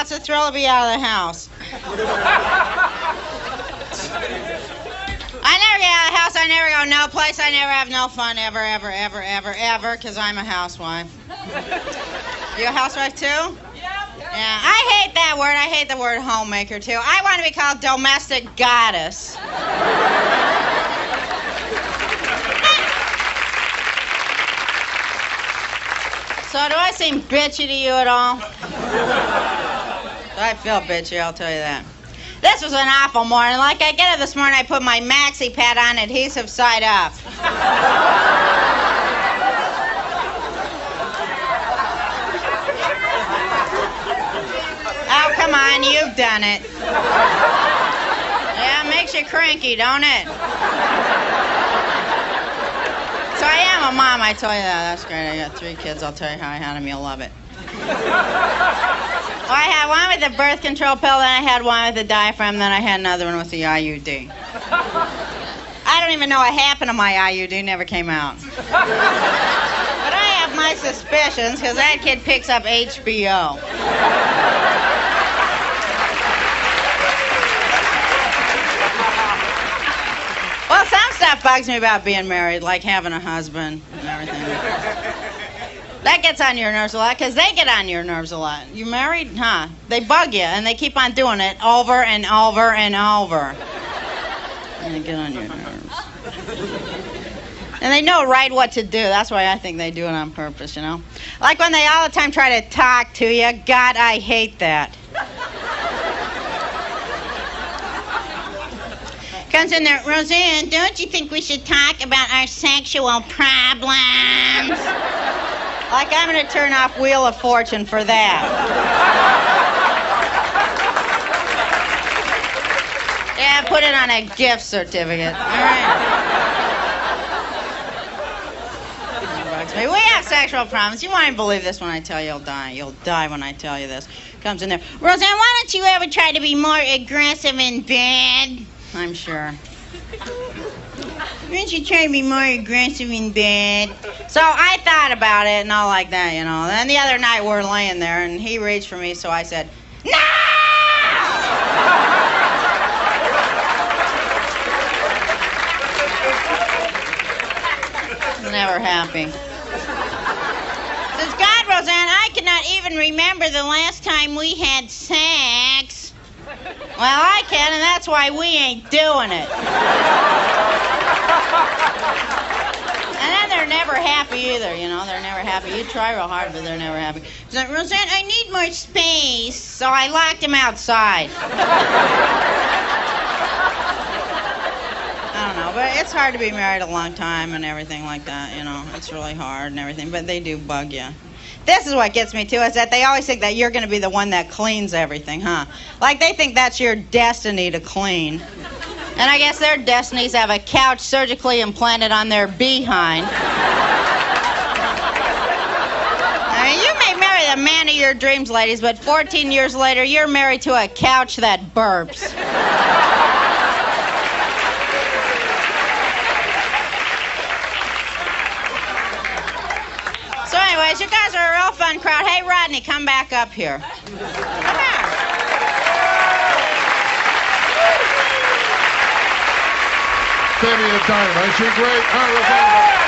It's a thrill to be out of the house. I never get out of the house. I never go no place. I never have no fun ever, ever, ever, ever, ever, because I'm a housewife. You a housewife too? Yeah. I hate that word. I hate the word homemaker too. I want to be called domestic goddess. So do I seem bitchy to you at all? I feel bitchy, I'll tell you that. This was an awful morning. Like I get up this morning, I put my maxi pad on, adhesive side up. Oh, come on, you've done it. Yeah, it makes you cranky, don't it? So I am a mom, I tell you that. That's great. I got 3 kids. I'll tell you how I had them. You'll love it. Well, I had one with the birth control pill, then I had one with the diaphragm, then I had another one with the IUD. I don't even know what happened to my IUD. Never came out. But I have my suspicions, because that kid picks up HBO. Well, some stuff bugs me about being married, like having a husband and everything. That gets on your nerves a lot, because they get on your nerves a lot. You married? Huh? They bug you, and they keep on doing it over and over and over. And they get on your nerves. And they know right what to do. That's why I think they do it on purpose, you know? Like when they all the time try to talk to you. God, I hate that. Comes in there, Roseanne, don't you think we should talk about our sexual problems? Like I'm going to turn off Wheel of Fortune for that. Yeah, put it on a gift certificate. All right. We have sexual problems. You won't even believe this when I tell you. You'll die. You'll die when I tell you this. Comes in there, Roseanne, why don't you ever try to be more aggressive in bed? I'm sure. Why don't you try to be more aggressive in bed? So I thought about it and all like that, you know. Then the other night we're laying there and he reached for me, so I said, no! Never happy. Says, God, Roseanne, I cannot even remember the last time we had sex. Well, I can, and that's why we ain't doing it. And then they're never happy either, you know. They're never happy. You try real hard, but they're never happy. So, Roseanne, I need more space, so I locked him outside. I don't know, but it's hard to be married a long time and everything like that, you know. It's really hard and everything, but they do bug you. This is what gets me, too, is that they always think that you're going to be the one that cleans everything, huh? Like, they think that's your destiny to clean. And I guess their destinies have a couch surgically implanted on their behind. I mean, you may marry the man of your dreams, ladies, but 14 years later, you're married to a couch that burps. So anyways, you guys are a real fun crowd. Hey, Rodney, come back up here. Come on. Sammy the Dynamite. She's great. All right,